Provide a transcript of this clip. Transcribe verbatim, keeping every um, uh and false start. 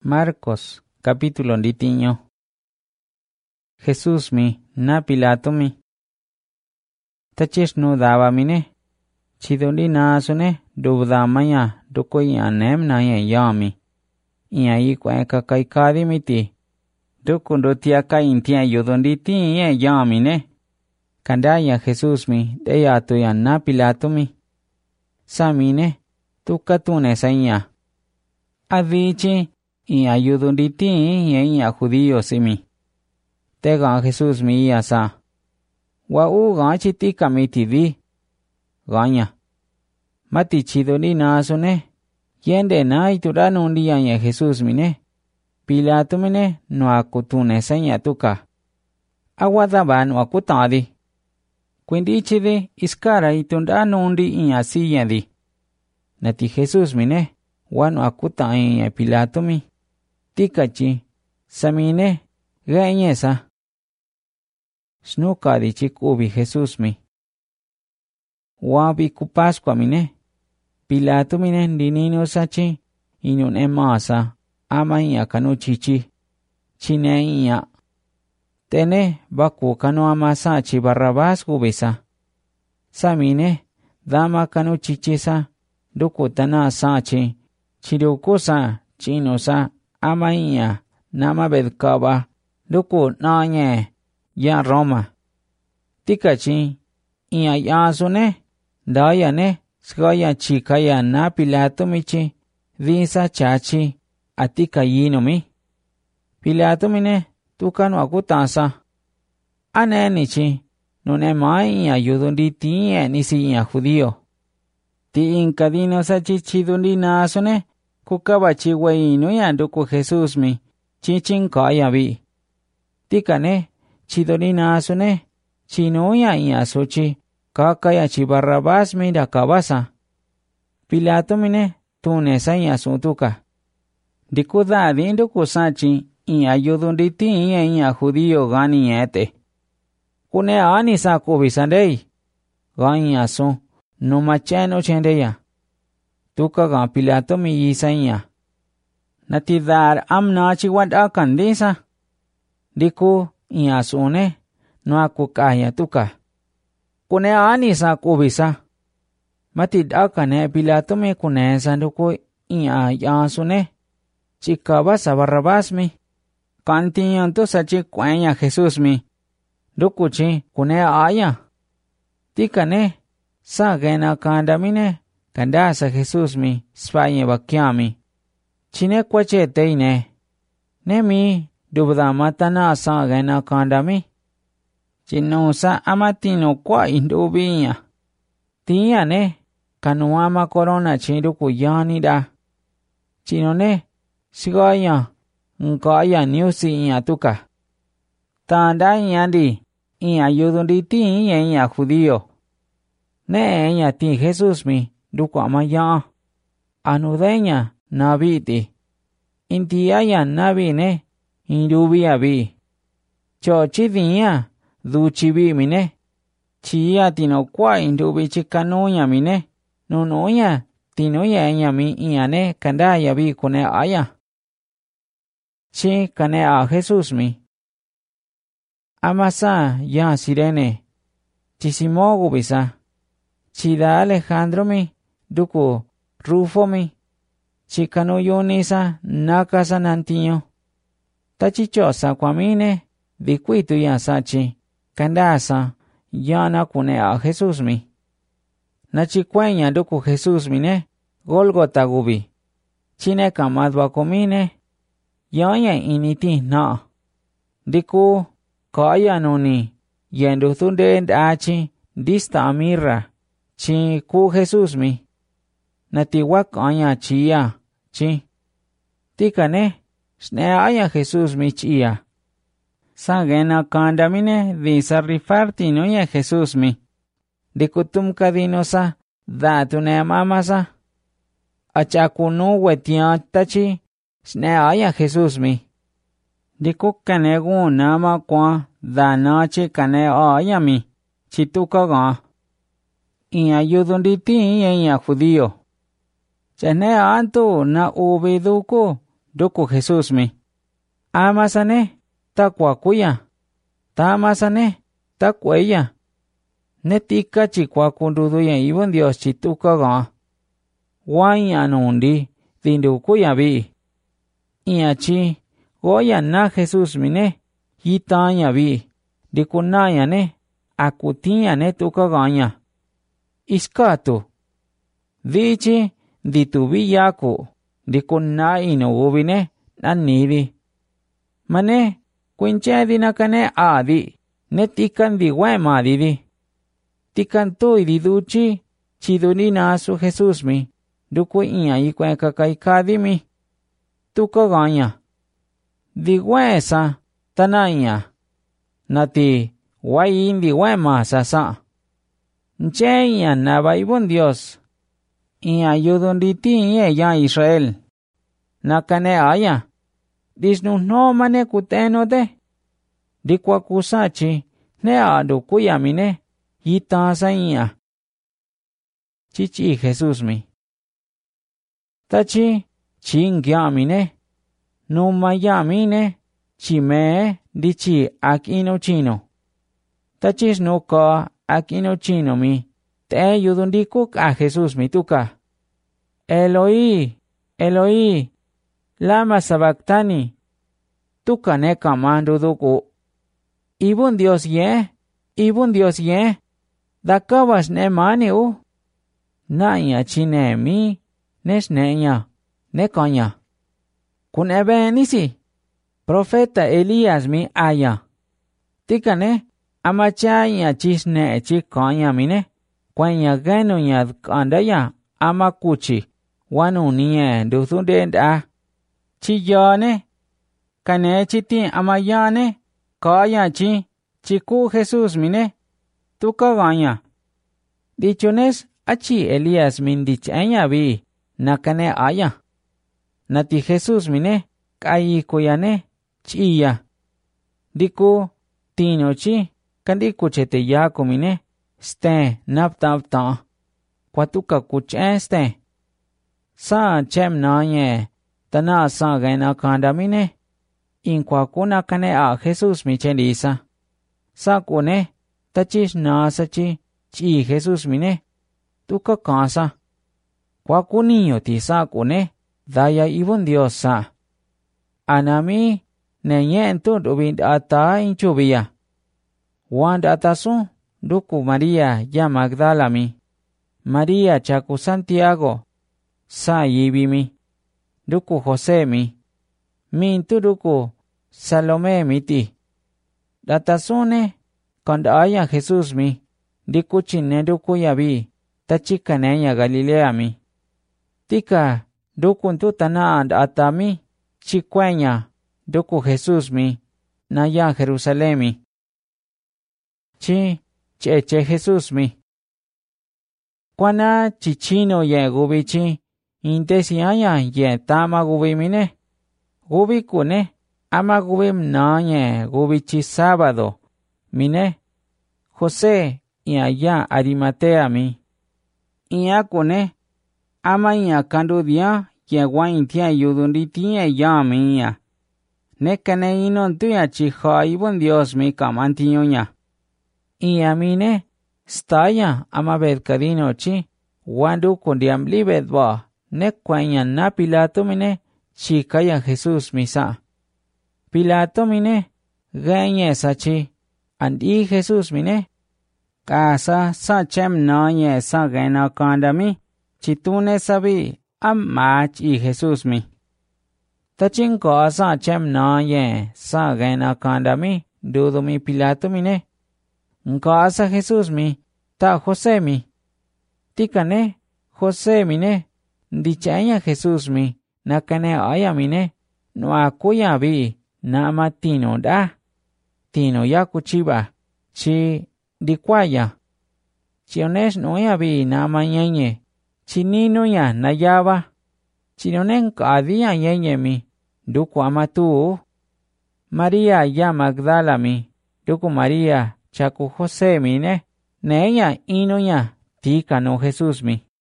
Marcos, capítulo nditiño. Jesús mi, na Pilato mi. Tachish nu dava mine. Chidundi nasune, dubda maya, duko yanem na ya yami. Iya yi kwa kakai kadi miti. Duko ndotia ka intia yudundi ti ya yami ne. Kandaya Jesús mi, deya tu ya na Pilato mi. Samine, tuka tune sanya. Adichi, iya yudundi ti ya iya judío simi. Tega Jesús mi iya sa. Wa u gachi ti kamiti di. Ganya. Mati chido ni nasune. Yende na itura nundi ya Jesús mine. Pilato mine no akutune sanya tuka. Awadaba no akutadi. Quindi chide iskara itunda nundi iya siya di. Nati Jesús mine. Wano akuta iya Pilato mi. Tikachi. Samine. Ganyesa. Snuka di chikubi Jesús mi. Wabi ku Pascua mine. Pilato mine dinino sachi. Inun emasa. Ama iya kanu chichi. Chine iya. Tene baku kanu amasa chi Barrabás gubisa. Samine. Dama kanu chichisa. Duku tana sachi. Chirukusa. Chinosa. Ama iya. Nama bedkaba. Duku nanye. Ya Roma. Tikachi. Iya yasune. Daya ne. Skaya chikaya na Pilato michi. Disa chachi. Atika yino mi. Pilato mine. Tukano akutasa. Ane nichi. Nune mai iya yudundi tiye nisi iya judío. Ti inkadino sachi chidundi nasune. Kukabachi weinu ya duku Jesús mi. Chichin kaya bi. Tikane. Chidoni nasune. Chinoya iya sochi. Kakaya chi Barrabás mi da kabasa. Pilato mine. Tunesa iya suntuka. Dikuda adindu kusachi. Iya yudunditi iya iya judío gani ete. Kune ani sa kubisandei. Gani aso. Numacheno chendeya. Tuka ga Pilato mi yisa iya. Natidar amnachi wada kandisa. Diku. Iya sune. No akukaya tuka. Kune ani sa kubisa. Matidaka ne Pilato me kune sanduko iya yasune. Chikaba sa Barrabás mi. Kantiyan to sa chikwanya Jesús mi. Dukuchi kune aya. Tika ne. Sa gena kanda mine. Kanda sa Jesús mi. Spanye bakyami. Chine kwache teine. Ne mi. Dubda matana sa gena kanda mi. Chino sa amatino kwa indubiya. Tiya ne. Kanuama korona chiruku yani da. Chino ne. Sigaya. Nkaya niusi iya tuka. Tanda iya di. Iya yudundi ti iya iya judío. Ne iya ti Jesús mi. Duku amaya. Anudeña nabiti. Intiyaya nabi ne. Indubiya bi. Chochi diya. Duchibi mine. Chia tino kwa indubi chikanuya mine. Nunuya. Tinoya iya mi iya ne. Kandaya bi kune aya. Chi kane a Jesús mi. Amasa ya sirene. Chisimogu bisa. Chida Alejandro mi. Duku Rufo mi. Chikanu yunisa nakasa nantiño. Tachichosa kwa mine. Dikuitu ya sachi. Kandasa. Yana kune a Jesús mi. Nachikwenya duku Jesús mine. Golgota gubi. Chine kamadwa komine. Yanya initi na. Diku. Kaya nuni. Yendu tunde ndachi. Dista amira. Chi ku Jesús mi. Natiwa kanya chia. Chi. Tika ne. Sne aya Jesús mi chia. Sagena kanda mine. Disa rifarti no ya Jesús mi. Dikutum kadinosa. Datune mamasa. Achakunu wetiatachi. Sne aya Jesús mi. Diku kanegu nama kwa. Danachi kane aya mi. Chituka ga. Iya yudunditi iya judío. Chene antu na ubiduku duku Jesús mi. Amasane, ta kuakuya. Ta amasane, ta kueya. Netika chi kuakunduduya ibon Dios chi tukaga. Wanya nundi, dindu kuya bi. Iya chi, goya na Jesús mi ne, yitanya bi. Dikunaya ne, akutiya ne tukaganya. Iskatu. Dichi, ditubi yaku. Dikuna inugubi ne, nanidi. Mane, kuinche nakane adi, ne tikan di wema didi. Tikan tu ididuchi, chiduni nasu Jesús mi, duku iya ikwen kakaikadi mi. Tukaganya. Di wesa, tanaya. Nati, wayin di wema sasa. Nche iya naba ibon Dios. Iya yudunditi iye ya Israel. Nakane aya. Disnu no mane kuteno de. Dikwa kusachi ne adu kuyamine yitasa iya. Chichi Jesús mi. Tachi chingyamine. Numayamine chime dichi akino chino. Tachis no ka akino chino mi. Te yudundikuk a Jesús mi tuka. Eloi, Eloi, lama sabactani. Tuka ne kamando duku. Ibun Dios ye, ibun Dios ye. Dakabas ne mani u. Naya chine mi, nes nenya, ne konya. Kun ebe nisi. Profeta Elías mi aya. Tika ne, amachaya chisne chikonya mine. Kwanya geno ya kandaya ama kuchi. Wanu niye duthunde da. Chiyane. Kane chiti amayane. Kaya chi. Chiku Jesús mine. Tuka ganya. Dichones achi Elías min dichanya vi. Nakane aya. Nati Jesús mine. Kayi kuyane. Chiya. Diku. Tino chi. Kandiku chete yaku mine. Ste nap tap ta. Kwatuka kuch este. Sa chem na ye. Tana sa gena kanda mine. In kwa kuna kane a Jesús mi chendisa. Sa kune. Tachis na sa chi. Chi Jesús mine. Tuka kansa. Kwa kuniyo ti sa kune. Daya ibon Dios sa. Anami. Nenyen tu dubin ata inchubia. Wanda atasu. Duku María ya Magdala mi. María chaku Santiago. Sa yibi mi. Duku José mi. Mintu duku Salomé mi ti. Datasune. Kandaya Jesús mi. Diku chine duku yabi. Tachikanenya Galilea mi. Tika duku tutana and atami. Chikwenya. Duku Jesús mi. Naya Jerusalén mi. Chi. Cheche Jesús mi. Kwana chichino ye gubi chi. Intesi aya ye tama gubi mine. Gubi kune. Ama gubi mna ye gubi chi sábado. Mine. José y allá Arimatea mi. Ia kune. Ama ia kandu dia ye guain tia yudundi tia ya mi ia. Nekane inon tuya chi ha ibon Dios mi kamantiyo ya. Iya mine, staya ama bedkadino chi, wandu kundiam libed ba, ne kwanya na Pilato mine, chikaya Jesús misa. Pilato mine, ganye sa chi, andi Jesús mine, kasa sa chem na ye sa gena kandami, chitune sabi, amach i Jesús mi. Tachin ko sa chem na ye sa gena kandami, dudo mi Pilato mine, Nkasa Jesús mi, ta José mi. Tikane, José mine, dichaya Jesús mi, nakane aya mine, no akuya bi, nama tino da. Tino ya kuchiba, chi dikwaya. Chiones no ya bi nama nyenye, chinino ya nayaba. Chinonen kadia nyenye mi, duku amatu. María ya Magdala mi, duku María. Chaku José mine, neya ino ya, tika no Jesús mi.